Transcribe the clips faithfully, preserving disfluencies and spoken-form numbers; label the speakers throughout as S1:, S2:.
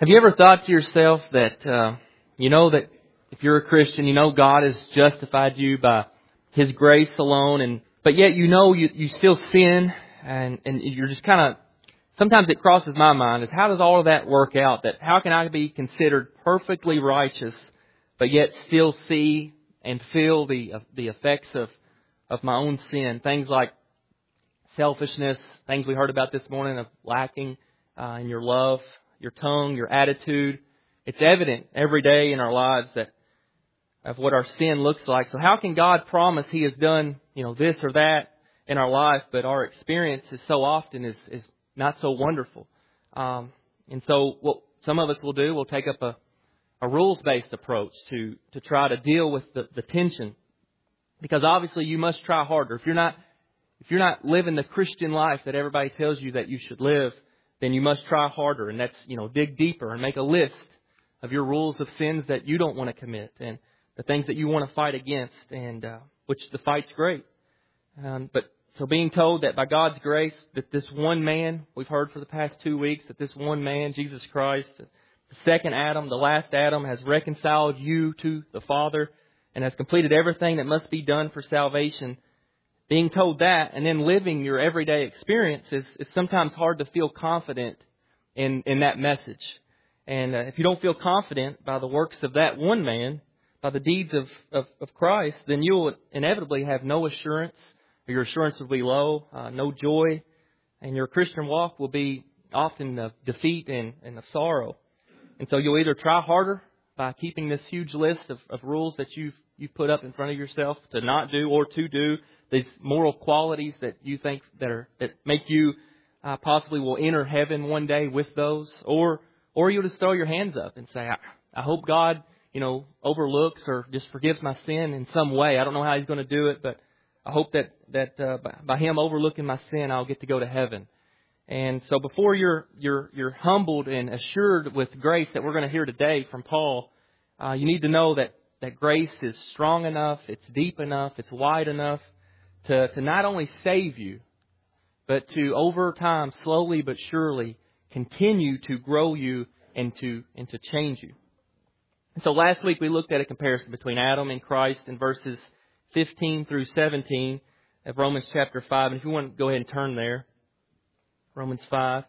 S1: Have you ever thought to yourself that, uh, you know that if you're a Christian, you know God has justified you by His grace alone, and but yet you know you, you still sin, and, and you're just kind of, sometimes it crosses my mind is how does all of that work out? That how can I be considered perfectly righteous, but yet still see and feel the the effects of, of my own sin? Things like selfishness, things we heard about this morning of lacking uh, in your love, your tongue, your attitude. It's evident every day in our lives that of what our sin looks like. So how can God promise He has done, you know, this or that in our life, but our experience is so often is, is not so wonderful? Um, and so what some of us will do, we'll take up a, a rules-based approach to, to try to deal with the, the tension. Because obviously you must try harder. If you're not if you're not living the Christian life that everybody tells you that you should live, then you must try harder. And that's, you know, dig deeper and make a list of your rules of sins that you don't want to commit and the things that you want to fight against, and uh, which the fight's great. Um, but so being told that by God's grace that this one man, we've heard for the past two weeks, that this one man, Jesus Christ, the second Adam, the last Adam, has reconciled you to the Father and has completed everything that must be done for salvation. Being told that and then living your everyday experience is, is sometimes hard to feel confident in, in that message. And uh, if you don't feel confident by the works of that one man, by the deeds of, of, of Christ, then you will inevitably have no assurance, or your assurance will be low, uh, no joy, and your Christian walk will be often of defeat and, and of sorrow. And so you'll either try harder by keeping this huge list of, of rules that you've, you've put up in front of yourself to not do or to do, these moral qualities that you think that are that make you uh, possibly will enter heaven one day with those, or or you'll just throw your hands up and say, I, I hope God, you know, overlooks or just forgives my sin in some way. I don't know how He's going to do it, but I hope that that uh, by, by Him overlooking my sin, I'll get to go to heaven. And so before you're you're you're humbled and assured with grace that we're going to hear today from Paul, uh, you need to know that that grace is strong enough, it's deep enough, it's wide enough to to not only save you, but to over time, slowly but surely, continue to grow you and to and to change you. And so last week we looked at a comparison between Adam and Christ in verses fifteen through seventeen of Romans chapter five. And if you want to go ahead and turn there, Romans five.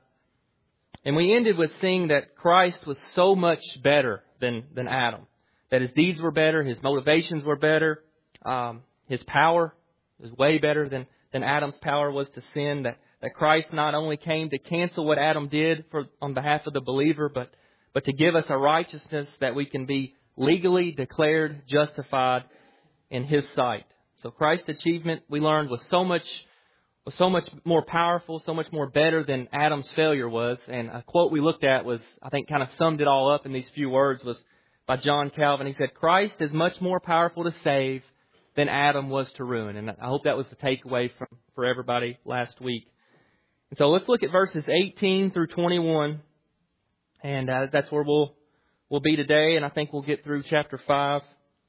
S1: And we ended with seeing that Christ was so much better than, than Adam. That His deeds were better, His motivations were better, um, His power was way better than, than Adam's power was to sin. That, that Christ not only came to cancel what Adam did for on behalf of the believer, but but to give us a righteousness that we can be legally declared justified in His sight. So Christ's achievement, we learned, was so much was so much more powerful, so much more better than Adam's failure was. And a quote we looked at was, I think, kind of summed it all up in these few words, was by John Calvin. He said, Christ is much more powerful to save than Adam was to ruin. And I hope that was the takeaway from for everybody last week. And so let's look at verses eighteen through twenty-one. And uh, that's where we'll we'll be today. And I think we'll get through chapter five.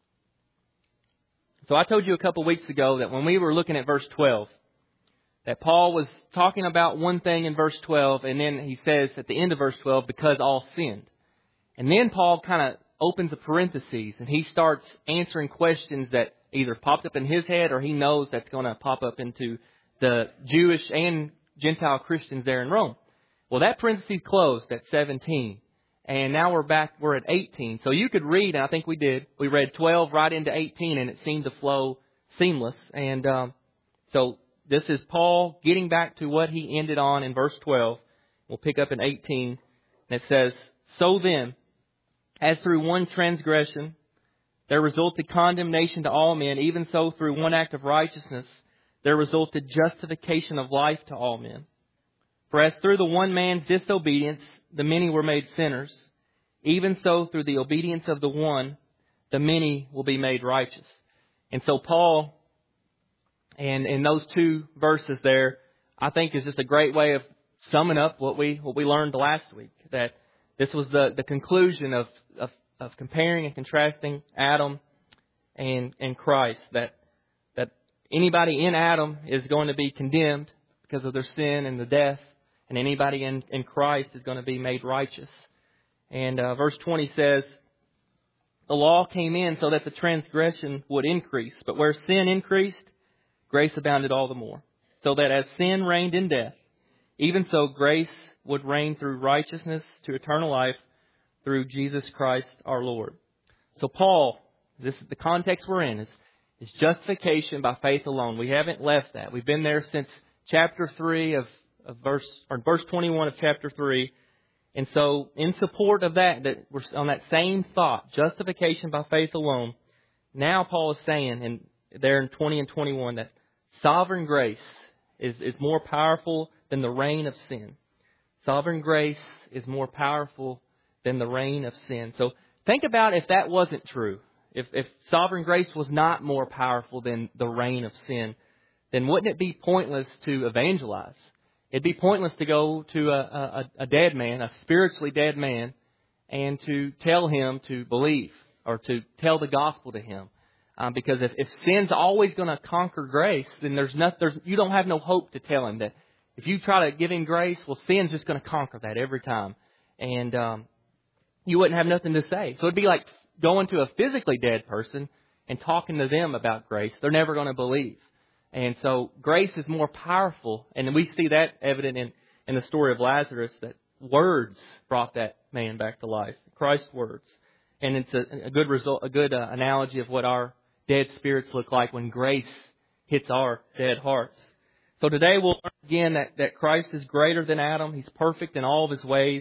S1: So I told you a couple weeks ago that when we were looking at verse twelve, that Paul was talking about one thing in verse twelve, and then he says at the end of verse twelve, because all sinned. And then Paul kind of opens a parenthesis, and he starts answering questions that either popped up in his head or he knows that's going to pop up into the Jewish and Gentile Christians there in Rome. Well, that parenthesis closed at seventeen, and now we're back, we're at eighteen. So you could read, and I think we did, we read twelve right into eighteen, and it seemed to flow seamless. And um, so this is Paul getting back to what he ended on in verse twelve. We'll pick up in eighteen, and it says, so then, as through one transgression there resulted condemnation to all men, even so through one act of righteousness there resulted justification of life to all men. For as through the one man's disobedience the many were made sinners, even so through the obedience of the one the many will be made righteous. And so Paul, and in those two verses there, I think is just a great way of summing up what we what we learned last week. That this was the, the conclusion of, of, of comparing and contrasting Adam and and Christ. That that anybody in Adam is going to be condemned because of their sin and the death, and anybody in, in Christ is going to be made righteous. And uh, verse twenty says, the law came in so that the transgression would increase. But where sin increased, grace abounded all the more. So that as sin reigned in death, even so grace would reign through righteousness to eternal life through Jesus Christ our Lord. So Paul, this is the context we're in, is, is justification by faith alone. We haven't left that. We've been there since chapter three of, of verse, or verse twenty-one of chapter three. And so in support of that, that we're on that same thought, justification by faith alone, now Paul is saying, and there in twenty and twenty-one, that sovereign grace is, is more powerful than the reign of sin. Sovereign grace is more powerful than the reign of sin. So think about if that wasn't true. If, if sovereign grace was not more powerful than the reign of sin, then wouldn't it be pointless to evangelize? It'd be pointless to go to a, a, a dead man, a spiritually dead man, and to tell him to believe or to tell the gospel to him. Um, because if, if sin's always going to conquer grace, then there's not, there's, you don't have no hope to tell him that if you try to give him grace, well, sin's just going to conquer that every time. And um, you wouldn't have nothing to say. So it'd be like going to a physically dead person and talking to them about grace. They're never going to believe. And so grace is more powerful. And we see that evident in, in the story of Lazarus, that words brought that man back to life. Christ's words. And it's a, a good result, a good uh, analogy of what our dead spirits look like when grace hits our dead hearts. So today we'll learn again that, that Christ is greater than Adam. He's perfect in all of his ways.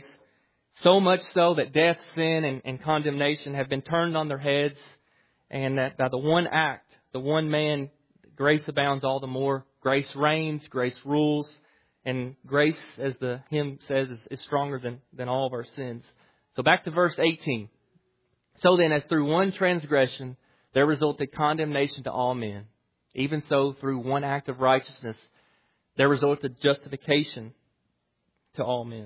S1: So much so that death, sin, and, and condemnation have been turned on their heads. And that by the one act, the one man, grace abounds all the more. Grace reigns, grace rules, and grace, as the hymn says, is, is stronger than, than all of our sins. So back to verse eighteen. So then, as through one transgression there resulted condemnation to all men, even so through one act of righteousness there resulted justification to all men.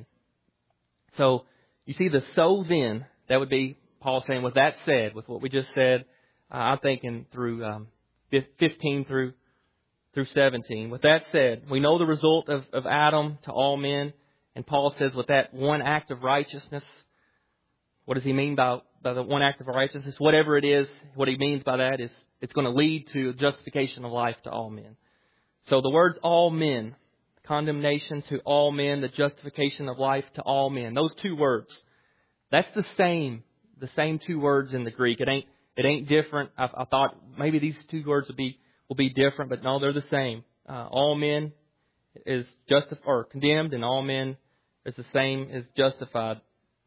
S1: So you see the so then, that would be Paul saying, with that said, with what we just said, uh, I'm thinking through um, fifteen through through seventeen. With that said, we know the result of, of Adam to all men. And Paul says with that one act of righteousness, what does he mean by, by the one act of righteousness? Whatever it is, what he means by that is it's going to lead to justification of life to all men. So the words all men, condemnation to all men, the justification of life to all men. Those two words, that's the same, the same two words in the Greek. It ain't It ain't different. I, I thought maybe these two words would be will be different, but no, they're the same. Uh, all men is justified or condemned, and all men is the same as justified.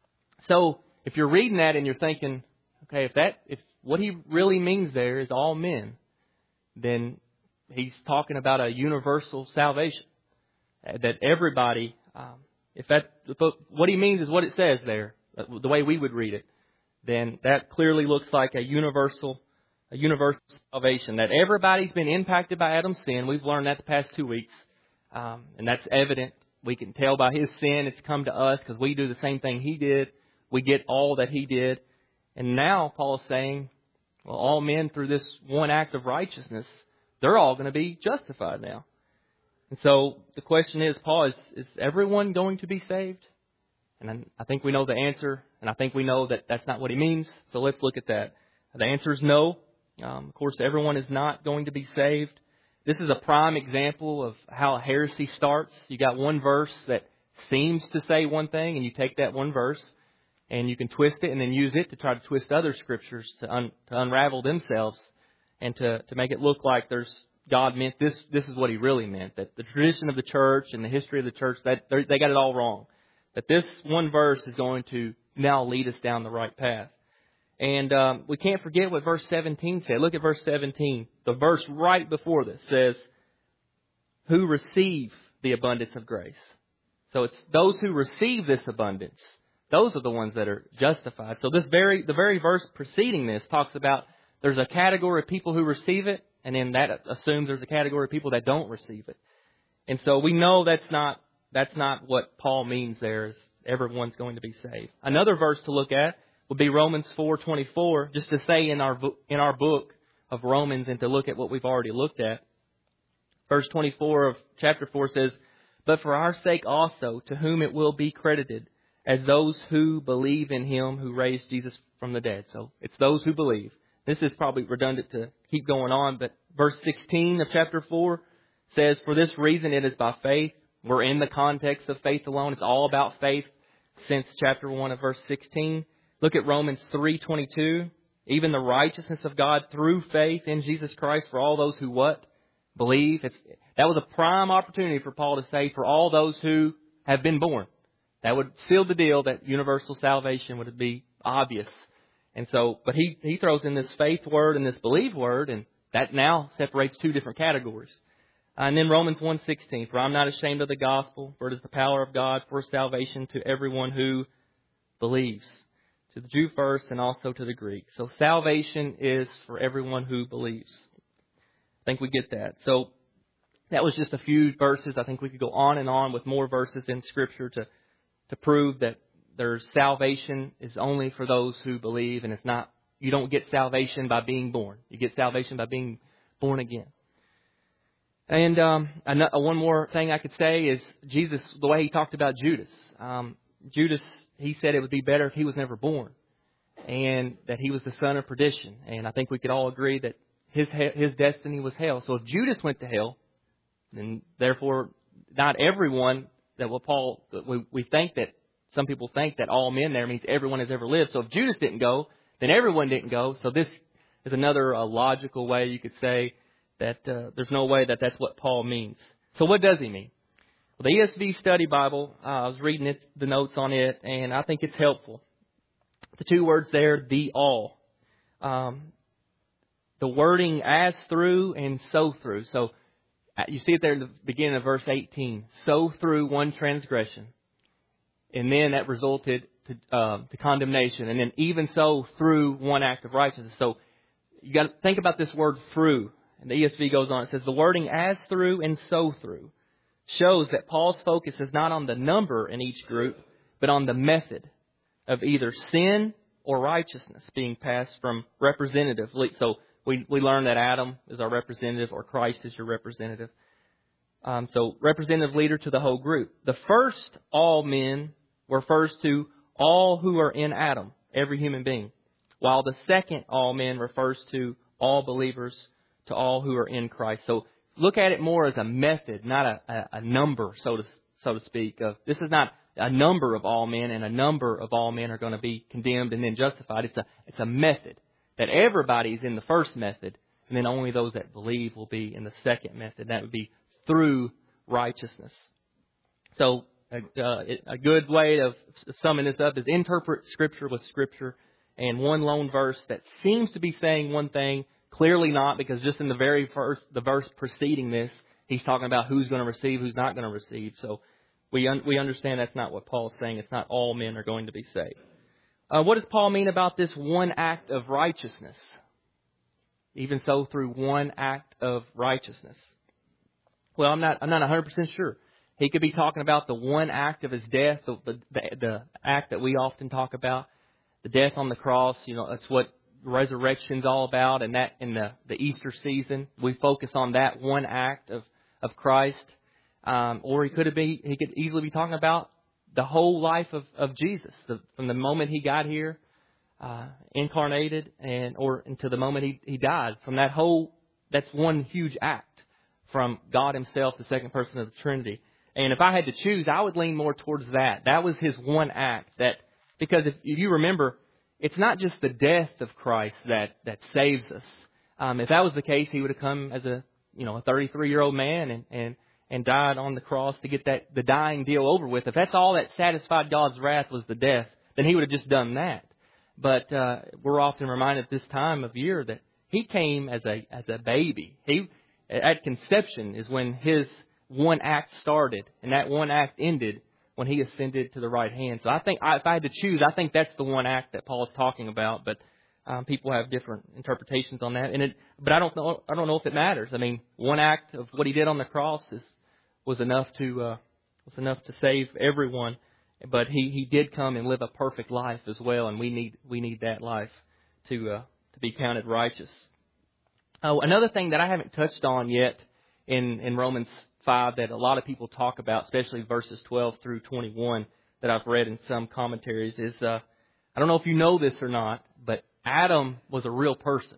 S1: So if you're reading that and you're thinking, okay, if that if what he really means there is all men, then he's talking about a universal salvation, that everybody. Um, if that if what he means is what it says there, the way we would read it, then that clearly looks like a universal, a universal salvation. That everybody's been impacted by Adam's sin. We've learned that the past two weeks, um, and that's evident. We can tell by his sin it's come to us because we do the same thing he did. We get all that he did, and now Paul is saying, well, all men through this one act of righteousness, they're all going to be justified now. And so the question is, Paul, is, is everyone going to be saved? And I think we know the answer, and I think we know that that's not what he means. So let's look at that. The answer is no. Um, of course, everyone is not going to be saved. This is a prime example of how a heresy starts. You got one verse that seems to say one thing, and you take that one verse, and you can twist it and then use it to try to twist other scriptures to, un, to unravel themselves and to, to make it look like there's God meant this. This is what he really meant. That the tradition of the church and the history of the church, that they got it all wrong. That this one verse is going to now lead us down the right path. And um, we can't forget what verse seventeen said. Look at verse seventeen. The verse right before this says, who receive the abundance of grace. So it's those who receive this abundance. Those are the ones that are justified. So this very the very verse preceding this talks about there's a category of people who receive it, and then that assumes there's a category of people that don't receive it. And so we know that's not that's not what Paul means there, is everyone's going to be saved. Another verse to look at would be Romans four twenty-four, just to say in our in our book of Romans and to look at what we've already looked at. Verse twenty-four of chapter four says, but for our sake also, to whom it will be credited, as those who believe in Him who raised Jesus from the dead. So it's those who believe. This is probably redundant to keep going on, but verse sixteen of chapter four says, "For this reason it is by faith." We're in the context of faith alone. It's all about faith since chapter one of verse sixteen. Look at Romans three twenty-two. Even the righteousness of God through faith in Jesus Christ for all those who what? Believe. It's, that was a prime opportunity for Paul to say for all those who have been born. That would seal the deal that universal salvation would be obvious. And so, but he, he throws in this faith word and this believe word, and that now separates two different categories. And then Romans one sixteen, "For I'm not ashamed of the gospel, for it is the power of God for salvation to everyone who believes." To the Jew first and also to the Greek. So salvation is for everyone who believes. I think we get that. So that was just a few verses. I think we could go on and on with more verses in Scripture to, to prove that there's salvation is only for those who believe, and it's not, you don't get salvation by being born. You get salvation by being born again. And um, one more thing I could say is Jesus, the way He talked about Judas. Um, Judas, he said it would be better if he was never born, and that he was the son of perdition. And I think we could all agree that his his destiny was hell. So if Judas went to hell, then therefore not everyone that what Paul we we think that some people think that all men there means everyone has ever lived. So if Judas didn't go, then everyone didn't go. So this is another uh, logical way you could say that uh, there's no way that that's what Paul means. So what does he mean? Well, the E S V Study Bible, uh, I was reading it, the notes on it, and I think it's helpful. The two words there, the all. Um, the wording as through and so through. So uh, you see it there at the beginning of verse eighteen. So through one transgression. And then that resulted to, uh, to condemnation. And then even so through one act of righteousness. So you got to think about this word through. And the E S V goes on. It says the wording as through and so through shows that Paul's focus is not on the number in each group, but on the method of either sin or righteousness being passed from representative. So we, we learned that Adam is our representative or Christ is your representative. Um, so representative leader to the whole group. The first all men refers to all who are in Adam, every human being, while the second all men refers to all believers, to all who are in Christ. So look at it more as a method, not a, a, a number, so to so to speak. Of this is not a number of all men, and a number of all men are going to be condemned and then justified. It's a it's a method that everybody's in the first method, and then only those that believe will be in the second method. That would be through righteousness. So a, uh, a good way of summing this up is interpret Scripture with Scripture, and one lone verse that seems to be saying one thing. Clearly not, because just in the very first, the verse preceding this, he's talking about who's going to receive, who's not going to receive. So we un- we understand that's not what Paul's saying. It's not all men are going to be saved. Uh, what does Paul mean about this one act of righteousness? Even so, through one act of righteousness. Well, I'm not I'm not one hundred percent sure. He could be talking about the one act of his death, the, the the act that we often talk about, the death on the cross. You know, that's what resurrection's all about, and that in the, the Easter season we focus on that one act of, of Christ. Um, or he could have been he could easily be talking about the whole life of, of Jesus, the, from the moment he got here, uh, incarnated, and or until the moment he, he died. From that whole, that's one huge act from God Himself, the second person of the Trinity. And if I had to choose, I would lean more towards that. That was His one act. That because if, if you remember, it's not just the death of Christ that, that saves us. Um, if that was the case, He would have come as a you know a thirty-three-year-old man and, and, and died on the cross to get that the dying deal over with. If that's all that satisfied God's wrath was the death, then He would have just done that. But uh, we're often reminded at this time of year that He came as a as a baby. He at conception is when His one act started, and that one act ended when He ascended to the right hand. So I think if I had to choose, I think that's the one act that Paul is talking about. But um, people have different interpretations on that. And it, but I don't know. I don't know if it matters. I mean, one act of what He did on the cross is was enough to uh, was enough to save everyone. But He He did come and live a perfect life as well, and we need we need that life to uh, to be counted righteous. Oh, another thing that I haven't touched on yet in in Romans five that a lot of people talk about, especially verses twelve through twenty-one, that I've read in some commentaries is, uh, I don't know if you know this or not, but Adam was a real person.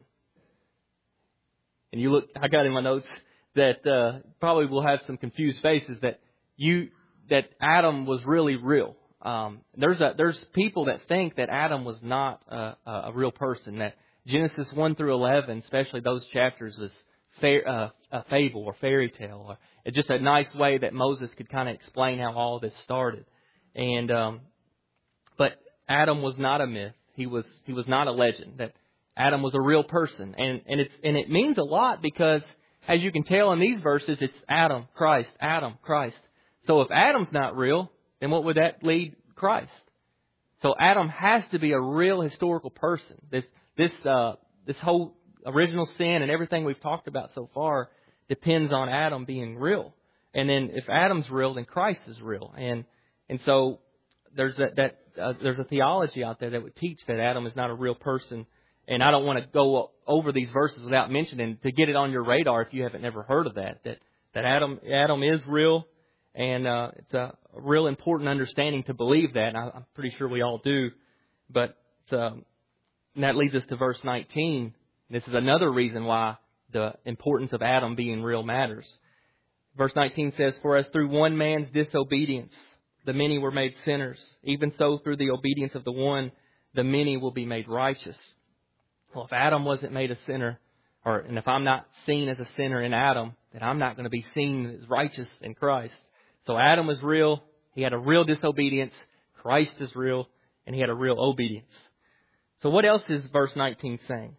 S1: And you look, I got in my notes that uh, probably will have some confused faces that you that Adam was really real. Um, there's a, there's people that think that Adam was not a, a real person. That Genesis one through eleven, especially those chapters, is fa- uh, a fable or fairy tale, or it's just a nice way that Moses could kind of explain how all this started. And um, but Adam was not a myth. He was he was not a legend. That Adam was a real person, and and it's and it means a lot because, as you can tell in these verses, it's Adam, Christ, Adam, Christ. So if Adam's not real, then what would that lead Christ? So Adam has to be a real historical person. This this uh, this whole original sin and everything we've talked about so far depends on Adam being real. And then if Adam's real, then Christ is real. And and so there's that, that uh, there's a theology out there that would teach that Adam is not a real person. And I don't want to go over these verses without mentioning, to get it on your radar if you haven't never heard of that, that, that Adam Adam is real. And uh, it's a real important understanding to believe that. And I, I'm pretty sure we all do. But um, and that leads us to verse nineteen. This is another reason why the importance of Adam being real matters. Verse nineteen says, "For as through one man's disobedience the many were made sinners, even so through the obedience of the one the many will be made righteous." Well, if Adam wasn't made a sinner, or and if I'm not seen as a sinner in Adam, then I'm not going to be seen as righteous in Christ. So Adam was real. He had a real disobedience. Christ is real, and he had a real obedience. So what else is verse nineteen saying?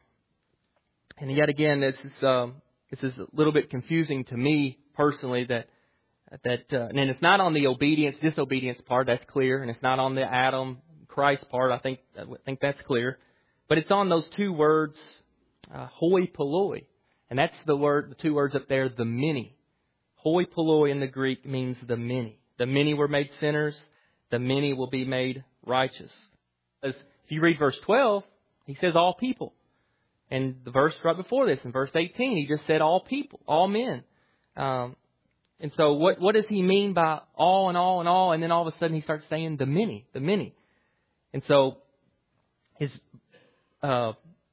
S1: And yet again, this is um, this is a little bit confusing to me personally. That that uh, and it's not on the obedience disobedience part. That's clear, and it's not on the Adam Christ part. I think I think that's clear, but it's on those two words, uh, hoi polloi, and that's the word, the two words up there, the many. Hoi polloi in the Greek means the many. The many were made sinners. The many will be made righteous. As if you read verse twelve, he says all people. And the verse right before this, in verse eighteen, he just said all people, all men. Um, and so what, what does he mean by all and all and all? And then all of a sudden he starts saying the many, the many. And so his, uh,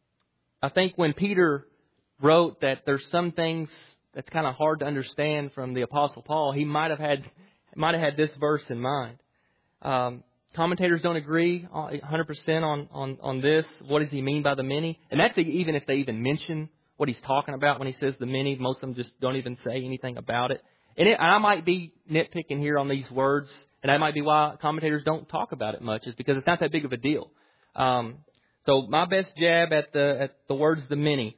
S1: I think when Peter wrote that there's some things that's kind of hard to understand from the Apostle Paul, he might have had might have had this verse in mind. Um, commentators don't agree one hundred percent on, on, on this. What does he mean by the many? And that's even if they even mention what he's talking about when he says the many. Most of them just don't even say anything about it. And it, I might be nitpicking here on these words, and that might be why commentators don't talk about it much, is because it's not that big of a deal. Um, so my best jab at the at the words the many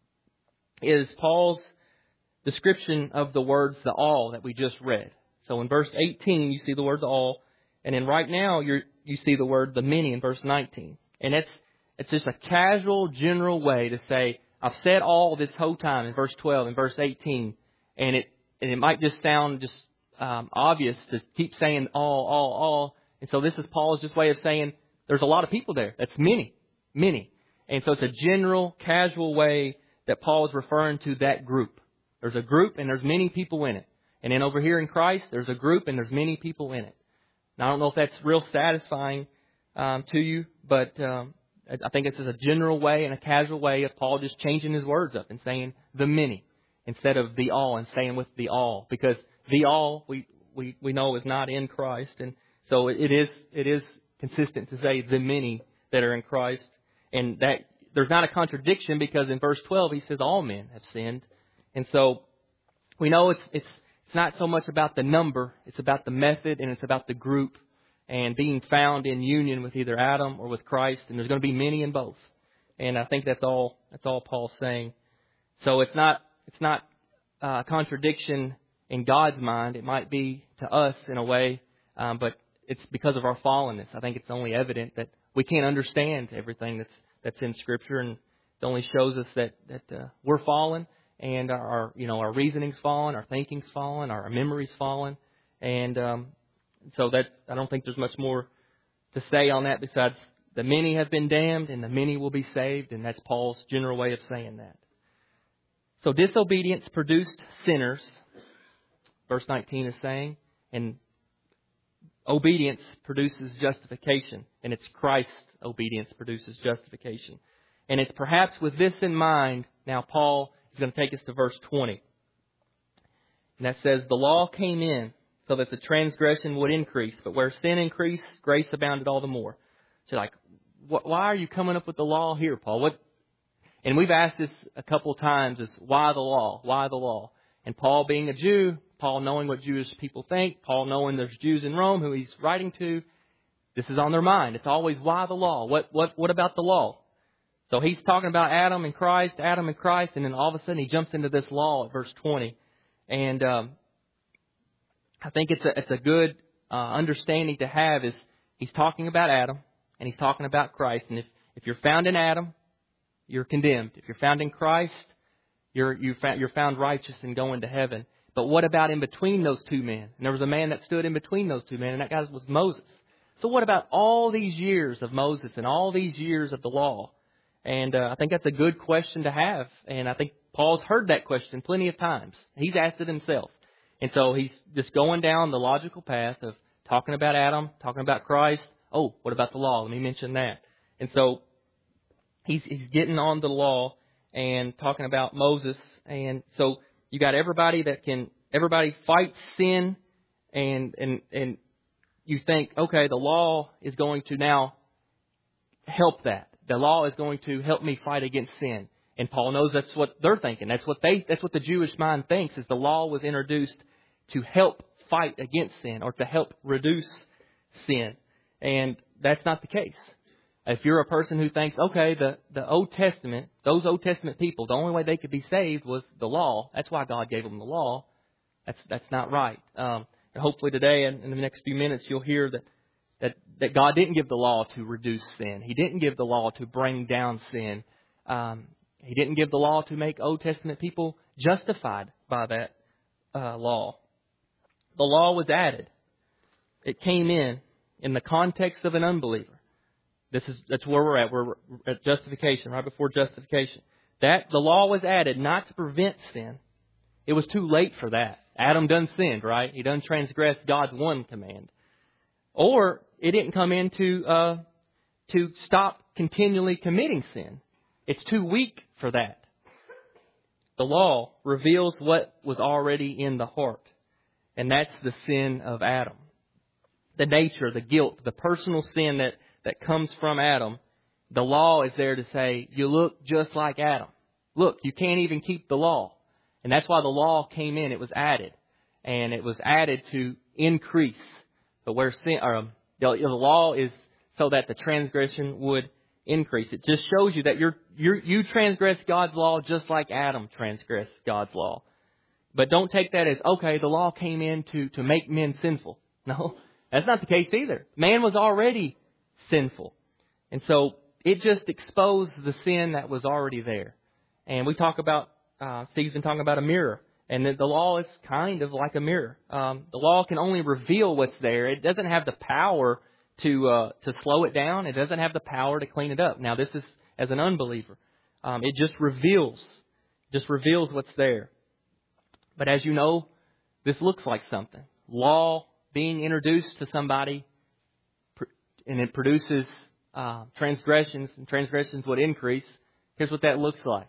S1: is Paul's description of the words the all that we just read. So in verse eighteen, you see the words all. And then right now, you you see the word the many in verse nineteen. And it's it's just a casual, general way to say, I've said all this whole time in verse twelve and verse eighteen. And it and it might just sound just um, obvious to keep saying all, all, all. And so this is Paul's just way of saying there's a lot of people there. That's many, many. And so it's a general, casual way that Paul is referring to that group. There's a group and there's many people in it. And then over here in Christ, there's a group and there's many people in it. Now, I don't know if that's real satisfying um, to you, but um, I think it's just a general way and a casual way of Paul just changing his words up and saying the many instead of the all, and staying with the all, because the all we, we, we know is not in Christ. And so it is it is consistent to say the many that are in Christ. And that there's not a contradiction, because in verse twelve he says all men have sinned. And so we know it's it's it's not so much about the number, it's about the method, and it's about the group and being found in union with either Adam or with Christ. And there's going to be many in both. And I think that's all that's all Paul's saying. So it's not it's not a contradiction in God's mind. It might be to us in a way, um, but it's because of our fallenness. I think it's only evident that we can't understand everything that's that's in Scripture, and it only shows us that that uh, we're fallen. And our, our, you know, our reasoning's fallen, our thinking's fallen, our memory's fallen, and um, so that I don't think there's much more to say on that besides the many have been damned and the many will be saved, and that's Paul's general way of saying that. So disobedience produced sinners, verse nineteen is saying, and obedience produces justification, and it's Christ's obedience produces justification. And it's perhaps with this in mind, now Paul is going to take us to verse twenty. And that says, the law came in so that the transgression would increase, but where sin increased, grace abounded all the more. So like, wh- why are you coming up with the law here, Paul? What? And we've asked this a couple of times, is why the law? Why the law? And Paul being a Jew, Paul knowing what Jewish people think, Paul knowing there's Jews in Rome who he's writing to, this is on their mind. It's always, why the law? What, what, what about the law? So he's talking about Adam and Christ, Adam and Christ, and then all of a sudden he jumps into this law at verse twenty. And um, I think it's a, it's a good uh, understanding to have is he's talking about Adam and he's talking about Christ. And if, if you're found in Adam, you're condemned. If you're found in Christ, you're, you're, found, you're found righteous and going to heaven. But what about in between those two men? And there was a man that stood in between those two men, and that guy was Moses. So what about all these years of Moses and all these years of the law? And uh, I think that's a good question to have. And I think Paul's heard that question plenty of times. He's asked it himself. And so he's just going down the logical path of talking about Adam, talking about Christ. Oh, what about the law? Let me mention that. And so he's, he's getting on the law and talking about Moses. And so you got everybody that can, everybody fights sin, and, and, and you think, okay, the law is going to now help that. The law is going to help me fight against sin. And Paul knows that's what they're thinking. That's what they, that's what the Jewish mind thinks, is the law was introduced to help fight against sin or to help reduce sin. And that's not the case. If you're a person who thinks, okay, the, the Old Testament, those Old Testament people, the only way they could be saved was the law. That's why God gave them the law. That's that's not right. Um, and hopefully today, and in the next few minutes, you'll hear that, that, that God didn't give the law to reduce sin. He didn't give the law to bring down sin. Um, he didn't give the law to make Old Testament people justified by that uh, law. The law was added. It came in in the context of an unbeliever. This is that's where we're at. We're at justification, right before justification. That the law was added not to prevent sin. It was too late for that. Adam done sinned, right? He done transgressed God's one command. Or it didn't come in to uh, to stop continually committing sin. It's too weak for that. The law reveals what was already in the heart, and that's the sin of Adam. The nature, the guilt, the personal sin that that comes from Adam. The law is there to say, you look just like Adam. Look, you can't even keep the law. And that's why the law came in. It was added. And it was added to increase. But where sin, or, um, the, the law is so that the transgression would increase. It just shows you that you're, you're, you transgress God's law just like Adam transgressed God's law. But don't take that as, okay, the law came in to, to make men sinful. No, that's not the case either. Man was already sinful. And so it just exposed the sin that was already there. And we talk about, uh, Steve's been talking about a mirror. And the, the law is kind of like a mirror. Um, the law can only reveal what's there. It doesn't have the power to uh, to slow it down. It doesn't have the power to clean it up. Now, this is as an unbeliever. Um, it just reveals, just reveals what's there. But as you know, this looks like something. Law being introduced to somebody, and it produces uh, transgressions, and transgressions would increase. Here's what that looks like.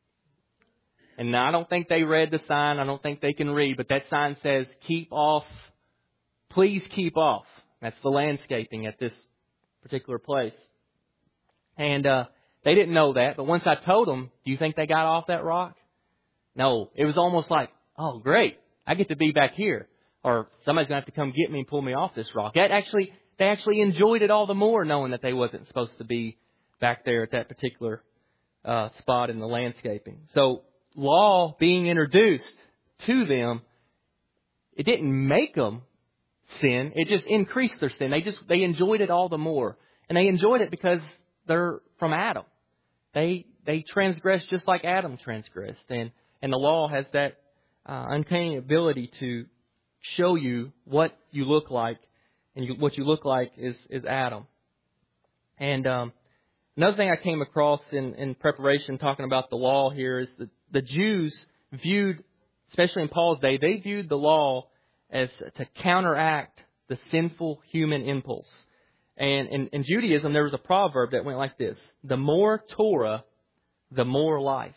S1: And now, I don't think they read the sign. I don't think they can read. But that sign says, keep off. Please keep off. That's the landscaping at this particular place. And uh, they didn't know that. But once I told them, do you think they got off that rock? No. It was almost like, oh, great. I get to be back here. Or somebody's going to have to come get me and pull me off this rock. That actually, they actually enjoyed it all the more knowing that they wasn't supposed to be back there at that particular uh, spot in the landscaping. So, law being introduced to them, it didn't make them sin. It just increased their sin. They just they enjoyed it all the more, and they enjoyed it because they're from Adam. They they transgressed just like Adam transgressed, and and the law has that uh, uncanny ability to show you what you look like, and you, what you look like is is Adam. And um, another thing I came across in in preparation talking about the law here is that the Jews viewed, especially in Paul's day, they viewed the law as to counteract the the sinful human impulse. And in, in Judaism, there was a proverb that went like this: the more Torah, the more life.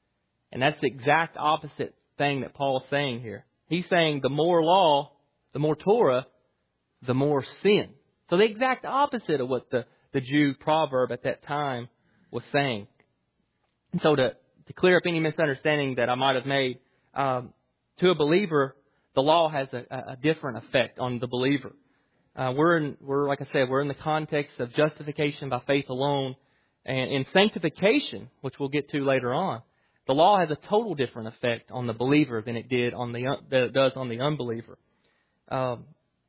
S1: And that's the exact opposite thing that Paul's saying here. He's saying the more law, the more Torah, the more sin. So the exact opposite of what the, the Jew proverb at that time was saying. And so to, to clear up any misunderstanding that I might have made, um, to a believer, the law has a, a different effect on the believer. Uh, we're in, we're, like I said, we're in the context of justification by faith alone. And in sanctification, which we'll get to later on, the law has a total different effect on the believer than it did on the, that it does on the unbeliever. Um,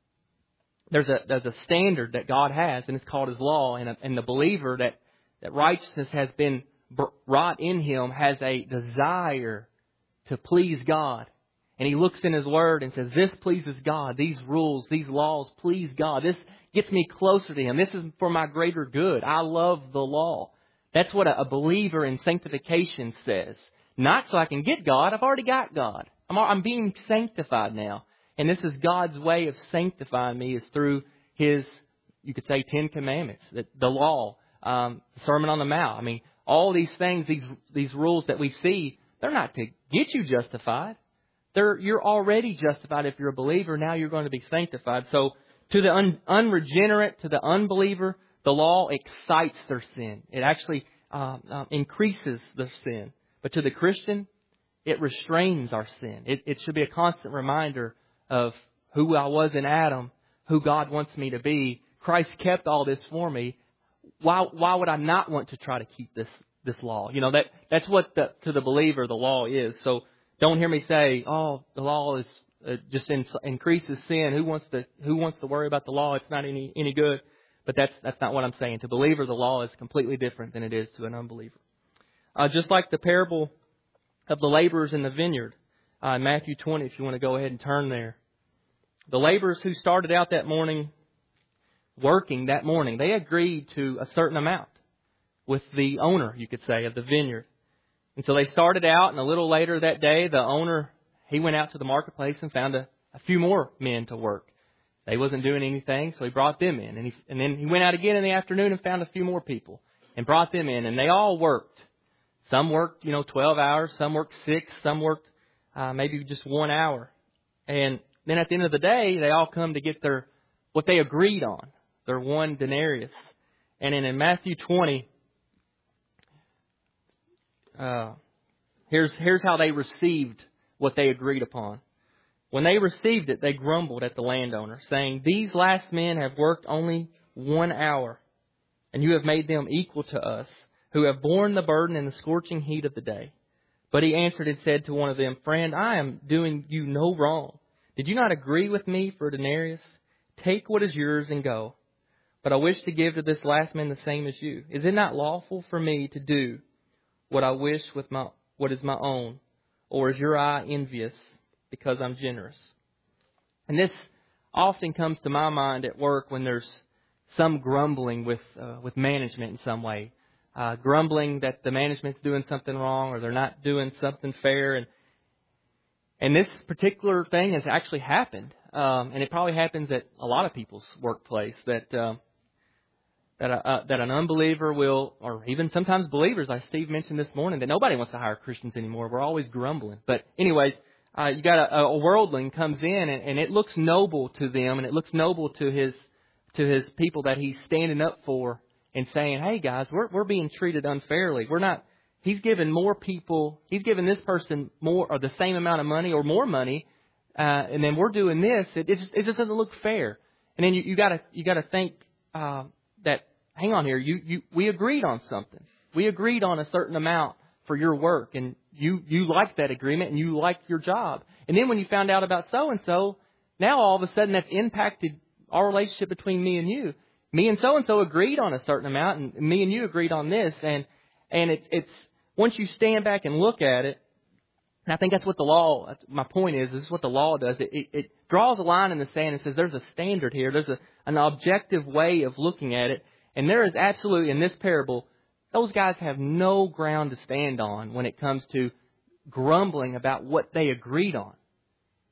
S1: there's a, there's a standard that God has, and it's called His law. And, a, and the believer, that, that righteousness has been wrought in him, has a desire to please God. And he looks in His Word and says, this pleases God. These rules, these laws please God. This gets me closer to Him. This is for my greater good. I love the law. That's what a, a believer in sanctification says. Not so I can get God. I've already got God. I'm, I'm being sanctified now. And this is God's way of sanctifying me, is through His, you could say, Ten Commandments, the, the law, um, the Sermon on the Mount. I mean, all these things, these these rules that we see, they're not to get you justified. They're, you're already justified if you're a believer. Now you're going to be sanctified. So to the un, unregenerate, to the unbeliever, the law excites their sin. It actually uh, uh, increases their sin. But to the Christian, it restrains our sin. It, it should be a constant reminder of who I was in Adam, who God wants me to be. Christ kept all this for me. Why, why would I not want to try to keep this this law? You know, that that's what the, to the believer the law is. So don't hear me say, "Oh, the law is uh, just in, increases sin. Who wants to who wants to worry about the law? It's not any any good." But that's that's not what I'm saying. To a believer, the law is completely different than it is to an unbeliever. Uh, just like the parable of the laborers in the vineyard, uh, in Matthew twenty, if you want to go ahead and turn there. The laborers who started out that morning, working that morning, they agreed to a certain amount with the owner, you could say, of the vineyard. And so they started out, and a little later that day, the owner, he went out to the marketplace and found a, a few more men to work. They wasn't doing anything, so he brought them in. And, he, and then he went out again in the afternoon and found a few more people and brought them in. And they all worked. Some worked, you know, twelve hours. Some worked six. Some worked uh, maybe just one hour. And then at the end of the day, they all come to get their what they agreed on, their one denarius. And then in Matthew twenty, uh, here's here's how they received what they agreed upon. When they received it, they grumbled at the landowner, saying, "These last men have worked only one hour, and you have made them equal to us, who have borne the burden in the scorching heat of the day." But he answered and said to one of them, "Friend, I am doing you no wrong. Did you not agree with me for a denarius? Take what is yours and go. But I wish to give to this last man the same as you. Is it not lawful for me to do what I wish with my what is my own? Or is your eye envious because I'm generous?" And this often comes to my mind at work when there's some grumbling with uh, with management in some way. Uh, grumbling that the management's doing something wrong or they're not doing something fair. And and this particular thing has actually happened. Um, and it probably happens at a lot of people's workplace that uh, that a, uh, that an unbeliever will, or even sometimes believers, like Steve mentioned this morning, that nobody wants to hire Christians anymore. We're always grumbling. But anyways, uh, you got a, a worldling comes in and, and it looks noble to them, and it looks noble to his to his people that he's standing up for and saying, "Hey guys, we're we're being treated unfairly. We're not." He's given more people. He's given this person more or the same amount of money or more money, uh, and then we're doing this. It it just, it just doesn't look fair. And then you, you gotta you gotta think uh, that. Hang on here. You you we agreed on something. We agreed on a certain amount for your work, and you you liked that agreement and you liked your job. And then when you found out about so and so, now all of a sudden that's impacted our relationship between me and you. Me and so and so agreed on a certain amount, and me and you agreed on this. And and it's it's once you stand back and look at it, and I think that's what the law. That's, my point is, this is what the law does. It, it it draws a line in the sand and says there's a standard here. There's a an objective way of looking at it. And there is absolutely, in this parable, those guys have no ground to stand on when it comes to grumbling about what they agreed on.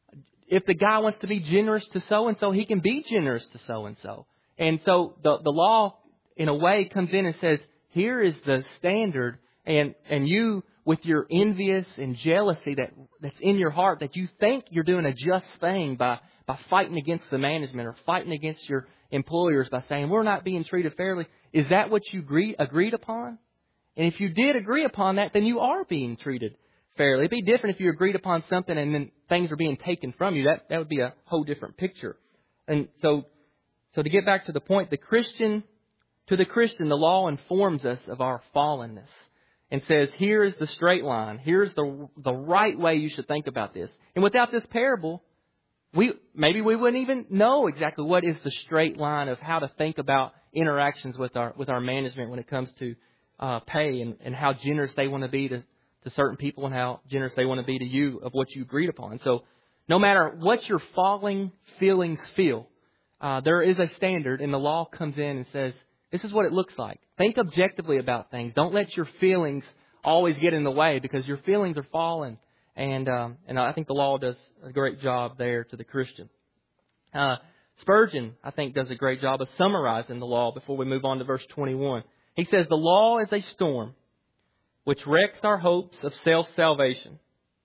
S1: if the guy wants to be generous to so-and-so, he can be generous to so-and-so. And so the, the law, in a way, comes in and says, here is the standard. And, and you, with your envious and jealousy that, that's in your heart, that you think you're doing a just thing by, by fighting against the management or fighting against your employers by saying, we're not being treated fairly. Is that what you agreed, agreed upon? And if you did agree upon that, then you are being treated fairly. It'd be different if you agreed upon something and then things are being taken from you. That, that would be a whole different picture. And so, so to get back to the point, the Christian, to the Christian, the law informs us of our fallenness and says, here is the straight line. Here's the, the right way you should think about this. And without this parable, we, maybe we wouldn't even know exactly what is the straight line of how to think about interactions with our, with our management when it comes to uh, pay and, and how generous they want to be to, to certain people and how generous they want to be to you of what you agreed upon. So no matter what your falling feelings feel, uh, there is a standard, and the law comes in and says, this is what it looks like. Think objectively about things. Don't let your feelings always get in the way, because your feelings are fallen. And um, and I think the law does a great job there to the Christian. Uh, Spurgeon, I think, does a great job of summarizing the law before we move on to verse twenty-one. He says, the law is a storm which wrecks our hopes of self-salvation.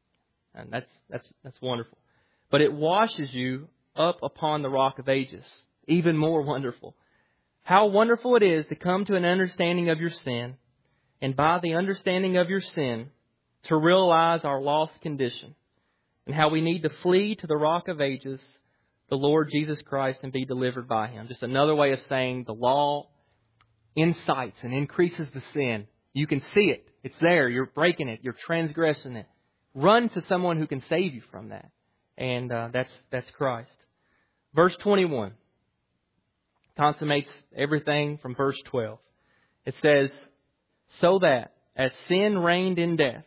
S1: And that's that's that's wonderful. But it washes you up upon the rock of ages. Even more wonderful. How wonderful it is to come to an understanding of your sin, and by the understanding of your sin, to realize our lost condition, and how we need to flee to the rock of ages, the Lord Jesus Christ, and be delivered by Him. Just another way of saying the law incites and increases the sin. You can see it. It's there. You're breaking it. You're transgressing it. Run to someone who can save you from that. And uh, that's that's Christ. Verse twenty-one consummates everything from verse twelve. It says, so that as sin reigned in death,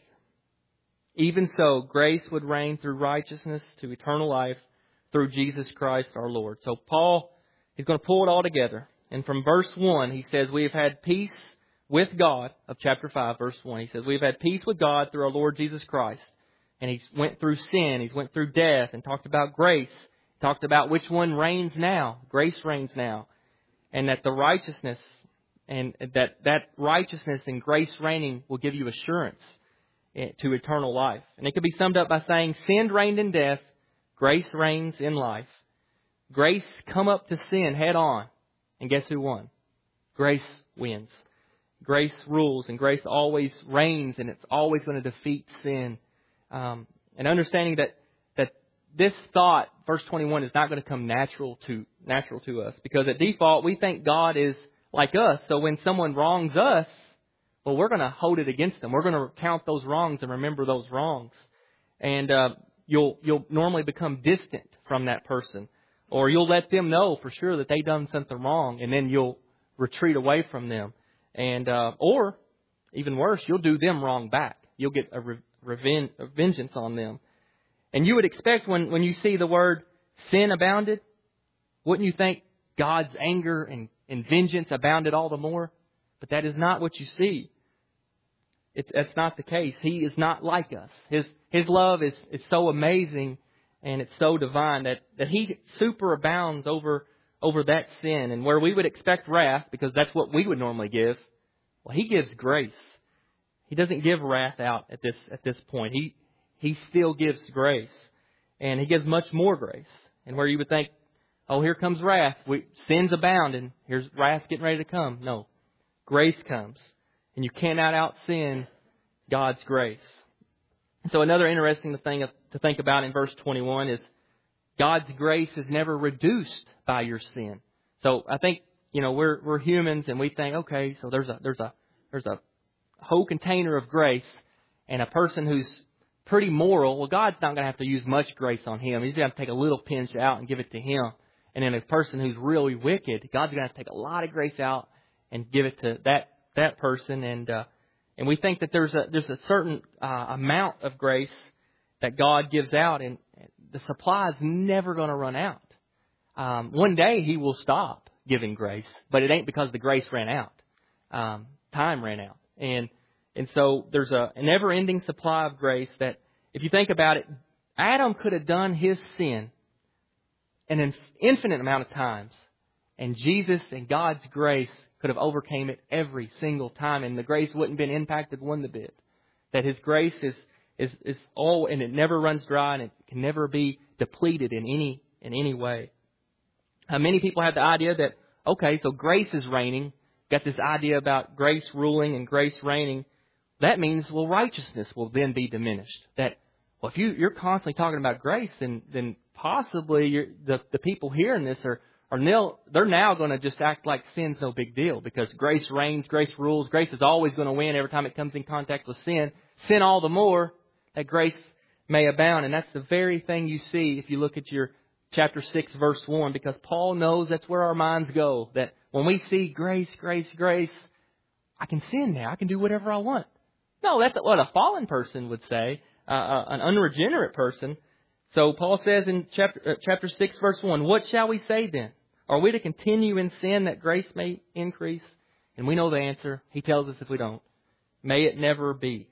S1: even so grace would reign through righteousness to eternal life through Jesus Christ our Lord. So Paul is going to pull it all together. And from verse one, he says, we have had peace with God, of chapter five, verse one. He says, we have had peace with God through our Lord Jesus Christ. And he went through sin, he's went through death, and talked about grace. He talked about which one reigns now. Grace reigns now. And that the righteousness, and that, that righteousness and grace reigning will give you assurance to eternal life. And it could be summed up by saying, sin reigned in death, grace reigns in life. Grace come up to sin head on. And guess who won? Grace wins. Grace rules, and grace always reigns, and it's always going to defeat sin. Um, and understanding that that this thought, verse twenty-one, is not going to come natural to natural to us, because at default we think God is like us. So when someone wrongs us, well, we're going to hold it against them. We're going to count those wrongs and remember those wrongs, and uh, you'll you'll normally become distant from that person, or you'll let them know for sure that they done something wrong, and then you'll retreat away from them. And uh, or even worse, you'll do them wrong back. You'll get a, re- reven- a vengeance on them. And you would expect when, when you see the word sin abounded, wouldn't you think God's anger and, and vengeance abounded all the more? But that is not what you see. It's that's not the case. He is not like us. His His love is, is so amazing, and it's so divine that, that He superabounds over over that sin. And where we would expect wrath, because that's what we would normally give, well, He gives grace. He doesn't give wrath out at this at this point. He He still gives grace, and He gives much more grace. And where you would think, oh, here comes wrath. We, sins abound, and here's wrath getting ready to come. No, grace comes, and you cannot out-sin God's grace. So another interesting thing to think about in verse twenty-one is God's grace is never reduced by your sin. So I think, you know, we're we're humans, and we think, okay, so there's a there's a there's a whole container of grace, and a person who's pretty moral, well, God's not going to have to use much grace on him. He's going to have to take a little pinch out and give it to him. And then a person who's really wicked, God's going to have to take a lot of grace out and give it to that that person. And uh, and we think that there's a there's a certain uh, amount of grace that God gives out, and the supply is never going to run out. Um, one day He will stop giving grace, but it ain't because the grace ran out. Um, time ran out. And and so there's a, a never-ending supply of grace that, if you think about it, Adam could have done his sin an infinite amount of times, and Jesus and God's grace could have overcame it every single time, and the grace wouldn't have been impacted one bit. That His grace is is is all, and it never runs dry, and it can never be depleted in any in any way. Uh, many people have the idea that, okay, so grace is reigning. Got this idea about grace ruling and grace reigning. That means, well, righteousness will then be diminished. That, well, if you, you're constantly talking about grace, then then possibly you're, the the people hearing this are are nil. They're now going to just act like sin's no big deal because grace reigns, grace rules, grace is always going to win every time it comes in contact with sin. Sin all the more that grace may abound, and that's the very thing you see if you look at your chapter six, verse one, because Paul knows that's where our minds go. That when we see grace, grace, grace, I can sin now. I can do whatever I want. No, that's what a fallen person would say, uh, uh, an unregenerate person. So Paul says in chapter uh, chapter six, verse one, what shall we say then? Are we to continue in sin that grace may increase? And we know the answer. He tells us if we don't. May it never be.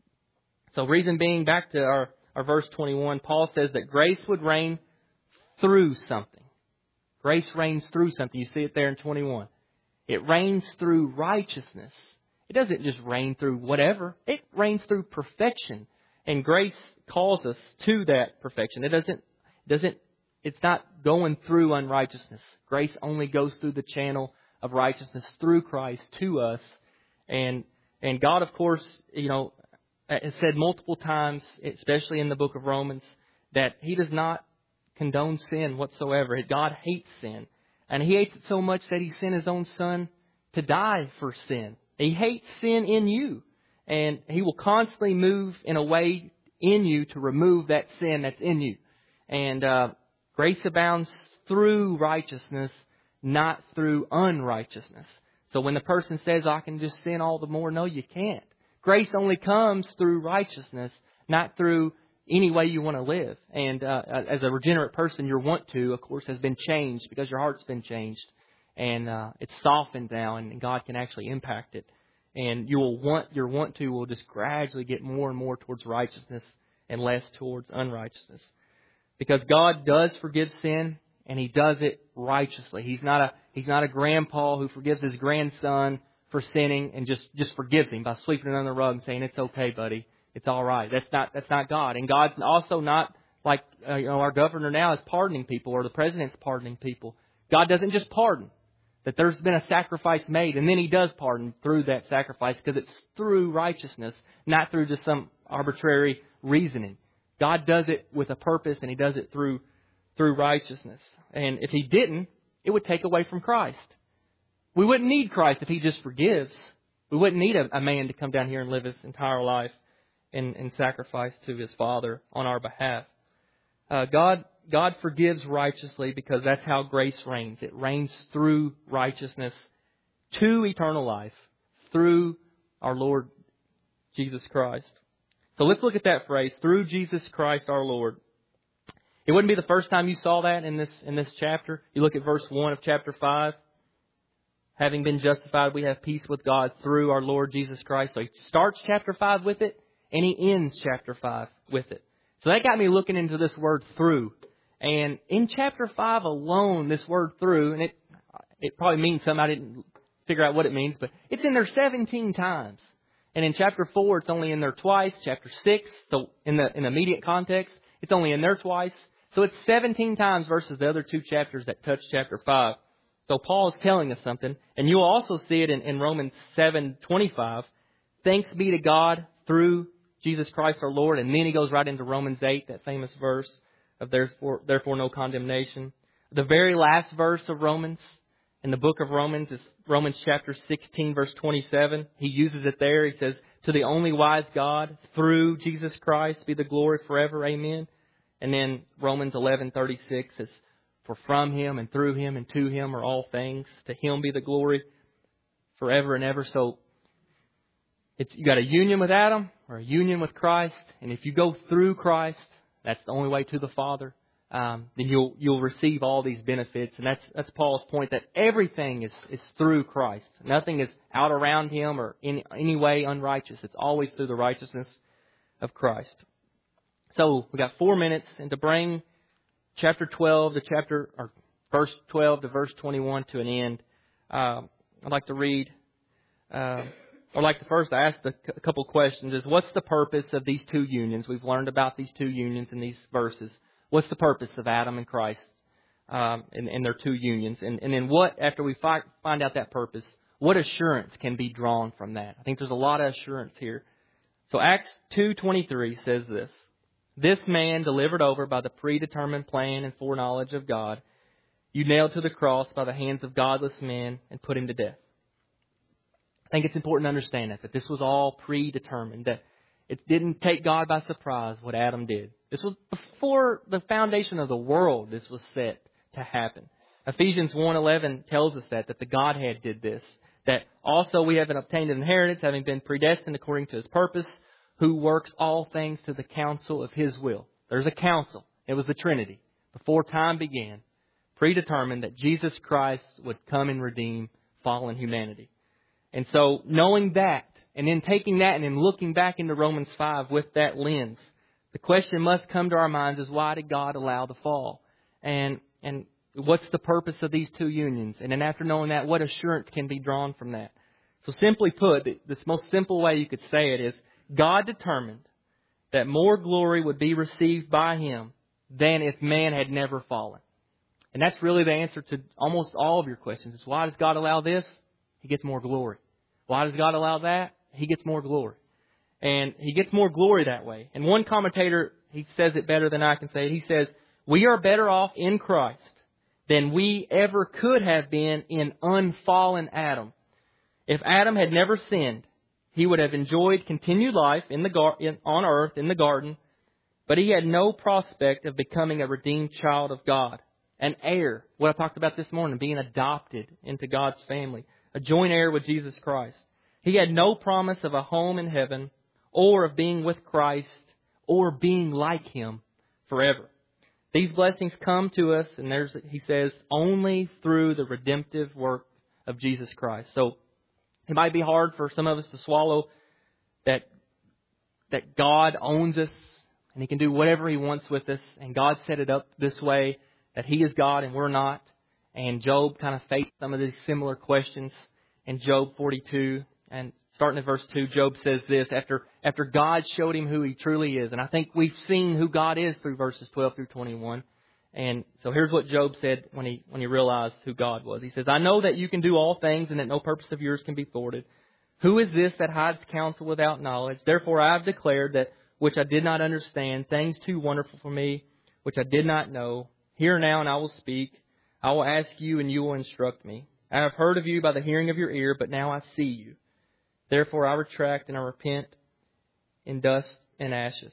S1: So reason being, back to our, our verse twenty-one, Paul says that grace would reign through something. Grace reigns through something. You see it there in twenty-one. It reigns through righteousness. It doesn't just reign through whatever. It reigns through perfection. And grace calls us to that perfection. It doesn't, doesn't, it's not going through unrighteousness. Grace only goes through the channel of righteousness through Christ to us. And, and God, of course, you know, has said multiple times, especially in the book of Romans, that He does not condone sin whatsoever. God hates sin. And He hates it so much that He sent His own Son to die for sin. He hates sin in you. And He will constantly move in a way in you to remove that sin that's in you. And uh, grace abounds through righteousness, not through unrighteousness. So when the person says, I can just sin all the more, no, you can't. Grace only comes through righteousness, not through any way you want to live. And uh, as a regenerate person, your want to, of course, has been changed because your heart's been changed. And uh, it's softened now, and God can actually impact it. And you will want, your want to will just gradually get more and more towards righteousness and less towards unrighteousness. Because God does forgive sin, and He does it righteously. He's not a He's not a grandpa who forgives his grandson for sinning and just, just forgives him by sweeping it under the rug and saying, it's okay, buddy. It's all right. That's not that's not God. And God's also not like uh, you know our governor now is pardoning people, or the president's pardoning people. God doesn't just pardon. That there's been a sacrifice made, and then He does pardon through that sacrifice because it's through righteousness, not through just some arbitrary reasoning. God does it with a purpose, and He does it through through righteousness. And if He didn't, it would take away from Christ. We wouldn't need Christ if He just forgives. We wouldn't need a, a man to come down here and live his entire life and, and sacrifice to His Father on our behalf. Uh, God God forgives righteously because that's how grace reigns. It reigns through righteousness to eternal life through our Lord Jesus Christ. So let's look at that phrase, through Jesus Christ our Lord. It wouldn't be the first time you saw that in this in this chapter. You look at verse one of chapter five. Having been justified, we have peace with God through our Lord Jesus Christ. So He starts chapter five with it, and He ends chapter five with it. So that got me looking into this word through. And in chapter five alone, this word through, and it it probably means something. I didn't figure out what it means, but it's in there seventeen times. And in chapter four, it's only in there twice. Chapter six, so in the in the immediate context, it's only in there twice. So it's seventeen times versus the other two chapters that touch chapter five. So Paul is telling us something. And you'll also see it in, in Romans seven twenty-five. Thanks be to God through Jesus Christ our Lord. And then he goes right into Romans eight, that famous verse of therefore, therefore no condemnation. The very last verse of Romans in the book of Romans is Romans chapter sixteen, verse twenty-seven. He uses it there. He says, to the only wise God, through Jesus Christ, be the glory forever. Amen. And then Romans eleven thirty-six says, for from Him and through Him and to Him are all things. To Him be the glory forever and ever. So it's you got a union with Adam or a union with Christ. And if you go through Christ, that's the only way to the Father. Um, then you'll you'll receive all these benefits. And that's that's Paul's point, that everything is, is through Christ. Nothing is out around Him or in any way unrighteous. It's always through the righteousness of Christ. So we got four minutes, and to bring chapter twelve to chapter, or verse twelve to verse twenty-one to an end, uh, I'd like to read, uh, or like to first ask a, a couple questions: is what's the purpose of these two unions? We've learned about these two unions in these verses. What's the purpose of Adam and Christ um, and, and their two unions? And, and then what, after we fi- find out that purpose, what assurance can be drawn from that? I think there's a lot of assurance here. So Acts two twenty-three says this: "This man delivered over by the predetermined plan and foreknowledge of God, you nailed to the cross by the hands of godless men and put him to death." I think it's important to understand that, that this was all predetermined, that it didn't take God by surprise what Adam did. This was before the foundation of the world. This was set to happen. Ephesians one eleven tells us that, that the Godhead did this. That also we have obtained an inheritance, having been predestined according to His purpose, who works all things to the counsel of His will. There's a counsel. It was the Trinity. Before time began, predetermined that Jesus Christ would come and redeem fallen humanity. And so knowing that, and then taking that and then looking back into Romans five with that lens, the question must come to our minds is, why did God allow the fall? And and what's the purpose of these two unions? And then after knowing that, what assurance can be drawn from that? So simply put, the, the most simple way you could say it is, God determined that more glory would be received by Him than if man had never fallen. And that's really the answer to almost all of your questions. Is why does God allow this? He gets more glory. Why does God allow that? He gets more glory. And He gets more glory that way. And one commentator, he says it better than I can say it. He says, "We are better off in Christ than we ever could have been in unfallen Adam. If Adam had never sinned, he would have enjoyed continued life in the gar- in, on earth, in the garden, but he had no prospect of becoming a redeemed child of God, an heir," what I talked about this morning, being adopted into God's family, a joint heir with Jesus Christ. He had no promise of a home in heaven, or of being with Christ, or being like Him forever. These blessings come to us, and there's, he says, only through the redemptive work of Jesus Christ. So it might be hard for some of us to swallow that that God owns us and He can do whatever He wants with us, and God set it up this way, that He is God and we're not. And Job kind of faced some of these similar questions in Job forty-two. And starting at verse two, Job says this, after after God showed him who He truly is. And I think we've seen who God is through verses twelve through twenty-one. And so here's what Job said when he when he realized who God was. He says, "I know that you can do all things and that no purpose of yours can be thwarted. Who is this that hides counsel without knowledge? Therefore I have declared that which I did not understand, things too wonderful for me, which I did not know. Hear now and I will speak. I will ask you and you will instruct me. I have heard of you by the hearing of your ear, but now I see you. Therefore I retract and I repent in dust and ashes."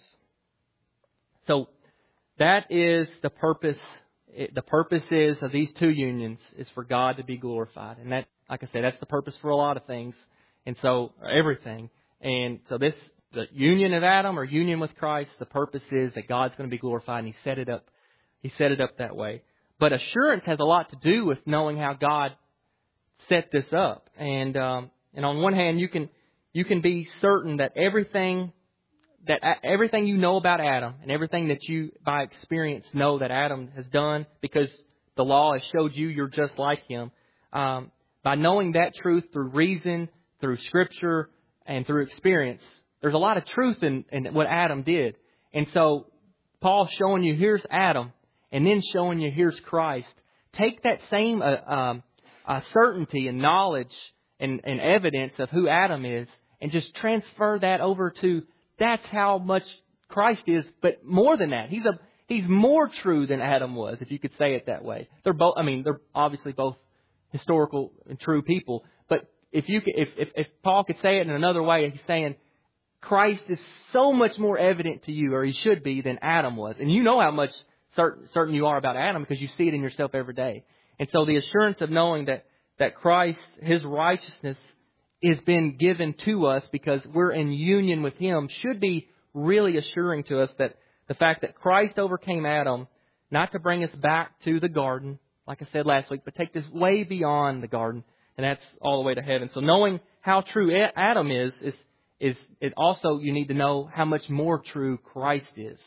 S1: So that is the purpose. The purpose is of these two unions is for God to be glorified. And that, like I said, that's the purpose for a lot of things. And so everything. And so this, the union of Adam or union with Christ, the purpose is that God's going to be glorified, and He set it up. He set it up that way. But assurance has a lot to do with knowing how God set this up. And, um, And on one hand, you can you can be certain that everything that everything you know about Adam and everything that you by experience know that Adam has done, because the law has showed you you're just like him. Um, by knowing that truth through reason, through Scripture, and through experience, there's a lot of truth in, in what Adam did. And so Paul's showing you here's Adam, and then showing you here's Christ. Take that same uh, um, uh, certainty and knowledge And, and evidence of who Adam is, and just transfer that over to that's how much Christ is. But more than that, he's a he's more true than Adam was, if you could say it that way. They're both. I mean, they're obviously both historical and true people. But if you could, if if, if Paul could say it in another way, he's saying Christ is so much more evident to you, or he should be, than Adam was. And you know how much certain certain you are about Adam because you see it in yourself every day. And so the assurance of knowing that. that Christ, His righteousness, is been given to us because we're in union with Him, should be really assuring to us that the fact that Christ overcame Adam, not to bring us back to the garden, like I said last week, but take this way beyond the garden, and that's all the way to heaven. So knowing how true Adam is, is, is it also you need to know how much more true Christ is.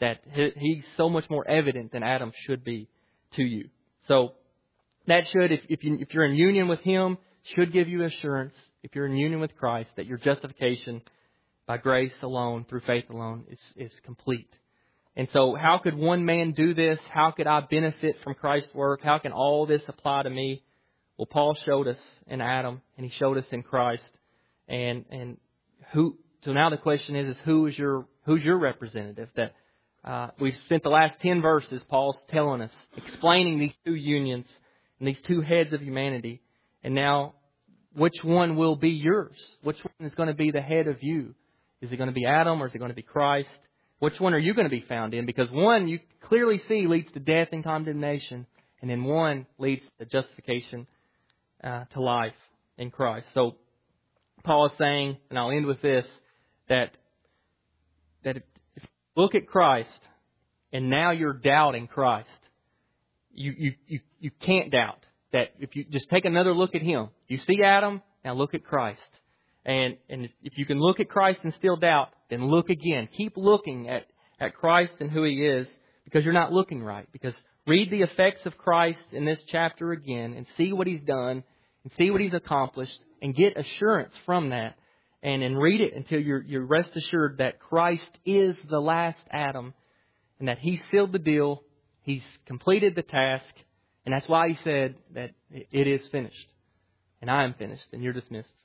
S1: that he, He's so much more evident than Adam should be to you. So that should, if, if, you, if you're in union with Him, should give you assurance, if you're in union with Christ, that your justification by grace alone, through faith alone, is, is complete. And so how could one man do this? How could I benefit from Christ's work? How can all this apply to me? Well, Paul showed us in Adam, and he showed us in Christ. And and who? So now the question is: is who is your who's your representative? That uh, we've spent the last ten verses, Paul's telling us, explaining these two unions and these two heads of humanity. And now, which one will be yours? Which one is going to be the head of you? Is it going to be Adam, or is it going to be Christ? Which one are you going to be found in? Because one you clearly see leads to death and condemnation, and then one leads to justification uh, to life in Christ. So Paul is saying, and I'll end with this, that that if you look at Christ and now you're doubting Christ, you you you, you can't doubt that. If you just take another look at Him, you see Adam, now look at Christ. And and if you can look at Christ and still doubt, then look again. Keep looking at, at Christ and who He is, because you're not looking right. Because read the effects of Christ in this chapter again and see what He's done and see what He's accomplished and get assurance from that. And then read it until you're, you're rest assured that Christ is the last Adam and that He sealed the deal. He's completed the task. And that's why He said that it is finished. And I am finished, and you're dismissed.